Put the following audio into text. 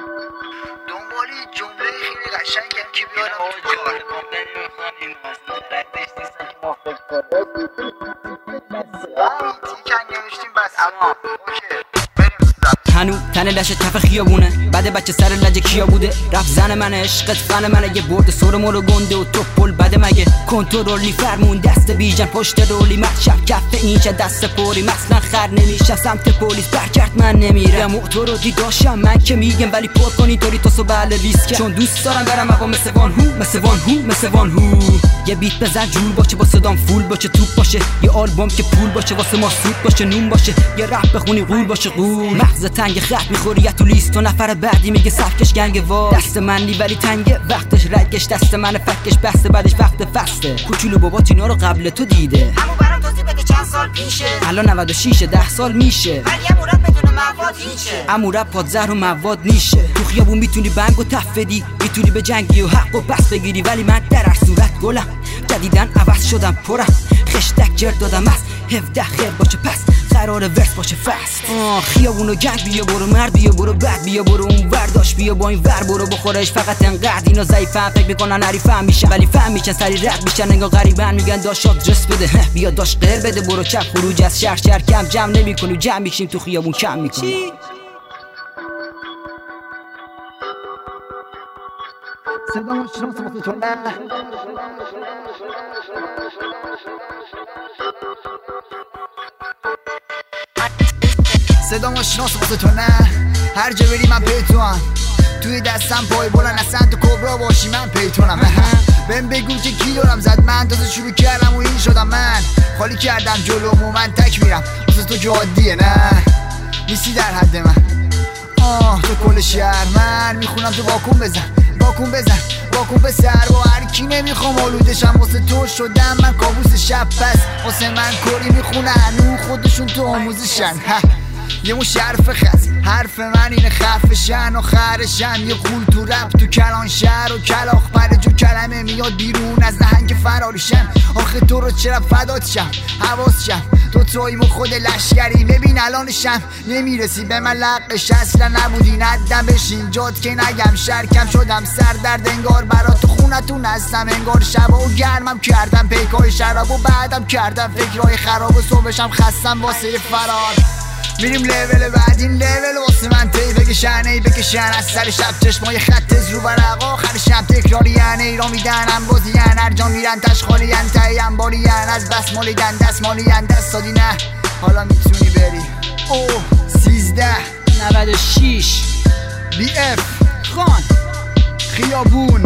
دنبالی جمله خیلی قشنگم که بیارم تو کار نمیخوان این مثلا ردش نیستن که ما فکر کنیم تیکن نوشتیم بس اما اوکی هنو تن لشه تف خیابونه بعد بچه سر لجه کیا بوده رفت زن من عشقت فن منه یه برد سر مورو گنده و تو پل بده مگه کنترل نی فرمون دست بیجن پشت رولی مخشب کف اینچه دست پوری مثلا خر نمیشه سمت پلیس برگرد من نمیره موتور رو دیداشم من که میگم ولی پر کنی طوری تو سو بله ریسکه چون دوست دارم برم اقا مثل وان هو یه بیت بزن جول باشه با صدام فول باشه توپ باشه یه آلبوم که پول باشه واسه ما سود باشه نون باشه یه رپ بخونی قول باشه قول مغز تنگ خط میخوری یا تو لیست و نفر بعدی میگه سفکش گنگ وا دست من نی ولی تنگه وقتش رگش دست من فکش بسته بعدش وقت فسته کوچولو بابات اینا رو قبل تو دیده اما برام توضیح بده چند سال پیشه الان 96 10 سال میشه ولی یه مورد بدون مواد هیچه امو رپ پاد زهر و مواد نیشه تو خیابون میتونی بنگ و تف بدی میتونی به جنگی و حق و پس بگیری ولی من در هر صورت گلم جدیدن عوض شدم پرم خشتک جر دادم از 17 خیر باشه پس قرار ورس باشه فست خیابون و گنگ بیا برو مرد بیا برو بد بیا برو اون ورداش بیا با این ور برو بخورش فقط انقدر اینا ضعیفن فکر میکنن حریفم میشه ولی فهم میشن سری رد میشن انگار غریبن میگن داش آدرس بده بیا داش غیر بده برو چپ خروج از شهر کم جمع نمیکنی جمع میشیم تو خیابون کم میکنی صدامو شناس واسه تو نه صدامو شناس واسه تو نه هر جا بری من پیتوام توی دستم پای بلند اصلا تو کبرا باشی من پیتونم بهم بگو که کی دارم زد من تازه شروع کردم و این شدم من خالی کردم جلومو من تک میرم واسه تو که عادیه نه نیستی در حد من تو کل شهر من میخونم تو واکن بزن پسر با هر کی نمیخوام آلودشم واسه تو شدم من کابوس شب پس واسه من کاری میخونن اون خودشون تو آموزشن یه مش حرف خز حرف من اینه خفشن آخرشن یه قول تو رپ تو کلان شهر و کلاخ پر جو کلمه میاد بیرون از نهنگ فراریشن آخه تو رو چرا فدات شم حواسشم تو تویم و خود لشکری ببین الانشم نمیرسی به من لقش اصلا نبودی ندم بشین جات که نگم شرکم شدم سردرد انگار برات تو خونتون هستم انگار شبا و گرمم کردم پیکای شراب و بعدم کردم فکرهای خراب و صبحشم خستم واسه فرار میریم لیول بعد این لیول واسه من تی بکشن از سر شب چشمای خط رو برق آخرشم تکرارین ایران میدن بازین هر جا میرن تشخالین تایم بالین از بس مالیدن دست مالین دست دادی نه حالا میتونی بری 13 96 BF خان خیابون